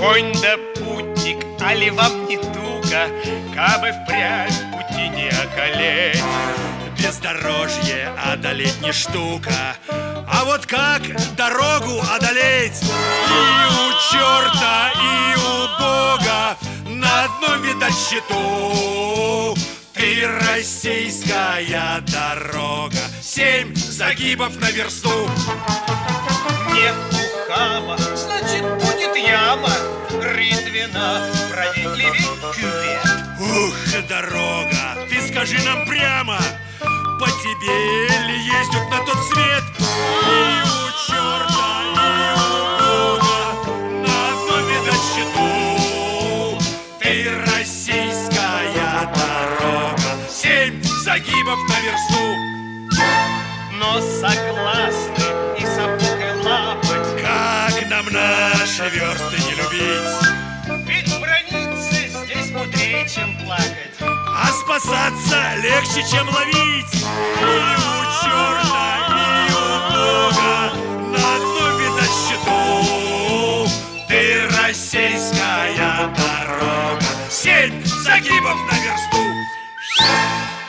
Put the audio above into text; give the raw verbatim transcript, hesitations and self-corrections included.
Конь да путник, али вам не туго, кабы впрямь пути не околеть? Бездорожье одолеть не штука, а вот как дорогу одолеть? И у черта, и у Бога на одном, видать, счету. Ты российская дорога, семь загибов на версту. Нет ухаба, значит, будет яма. Рытвина, правей, левей, кювет. Ух, дорога, ты скажи нам прямо, по тебе ли ездят на тот свет? И у черта, и у Бога на одном, видать, счету. Ты российская дорога, семь загибов на версту. Но согласны и сапог, и лапоть. Как нам наши версты не любить? Ведь браниться здесь мудрее, чем плакать. А спасаться легче, чем ловить. И у черта, и у Бога на одном, видать, счету. Ты российская дорога, семь загибов на версту.